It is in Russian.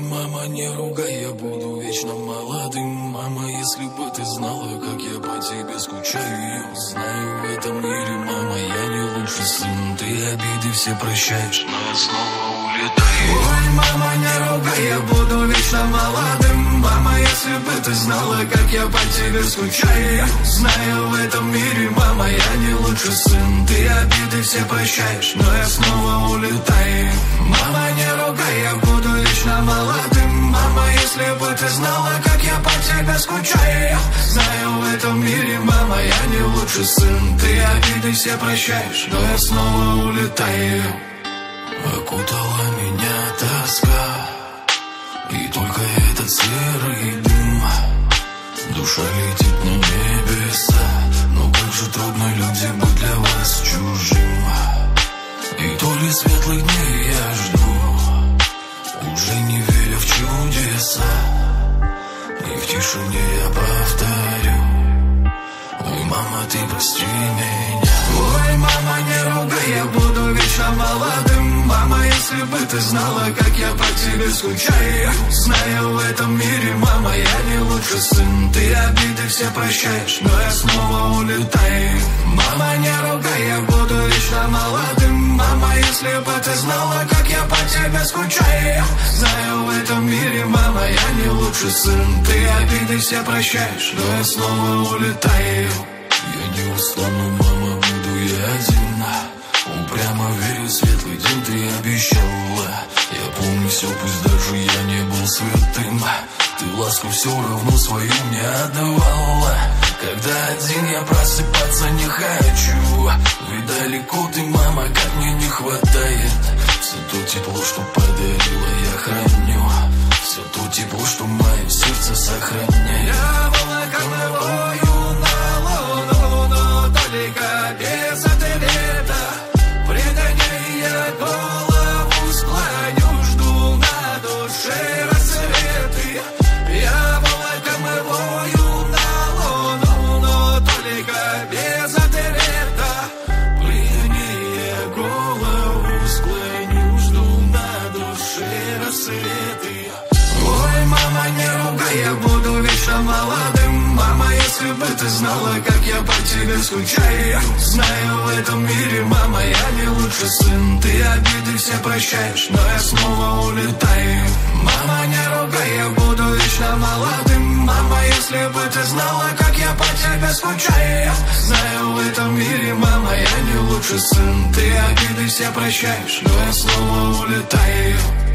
мама, не ругай, я буду вечно молодым. Мама, если бы ты знала, как я по тебе скучаю. Знаю, в этом мире, мама, я не лучший сын. Ты обиды все прощаешь, но я снова улетаю. Ой, мама, не ругай, я буду вечно молодым. Мама, если бы ты знала, как я по тебе скучаю. Знаю, в этом мире, мама, я не лучший сын. Ты обиды все прощаешь, но я снова улетаю. Мама, не ругай, я буду вечно молодым. Мама, если бы ты знала, как я по тебе скучаю. Знаю, в этом мире, мама, я не лучший сын. Ты обиды все прощаешь, но я снова улетаю. Окутала меня тоска, и только этот серый дым. Душа летит на небеса, но как же трудно, люди, быть для вас чужим. И то ли светлых дней я жду, уже не веря в чудеса. И в тишине я повторю: ой, мама, ты прости меня. Ой, мама, не ругай, я буду вечно молодым. Мама, если бы ты знала, как я по тебе скучаю. Знаю, в этом мире, мама, я не лучший сын. Ты обиды все прощаешь, но я снова улетаю. Мама, не ругай, я буду вечно молодым. Мама, если бы ты знала, как я по тебе скучаю. Знаю, в этом мире, мама, я не лучший сын. Ты обиды все прощаешь, но я снова улетаю. Я не устану, мама, буду я один. Упрямо верю, светлый день ты обещала. Я помню все, пусть даже я не был святым. Ты ласку все равно свою мне отдавала. Когда один я просыпаться не хочу. Ведь далеко ты, мама, как мне не хватает. Все то тепло, что подарила, я храню. Все то тепло, что мое сердце сохраняет. Я волокомовую на луну, но только без ответа. Предай, я голову склоню, жду на душе рассветы. Я волокомовую на луну, но только без ответа. Предай, я голову склоню, жду на душе рассветы. Ой, мама, не ругай, я буду вечно молодым. Мама, если бы ты знала, как я по тебе скучаю. Знаю, в этом мире, мама, я не лучший сын. Ты обиды все прощаешь, но я снова улетаю. Мама, не ругай, я буду вечно молодым. Мама, если бы ты знала, как я по тебе скучаю. Знаю, в этом мире, мама, я не лучший сын. Ты обиды все прощаешь, но я снова улетаю.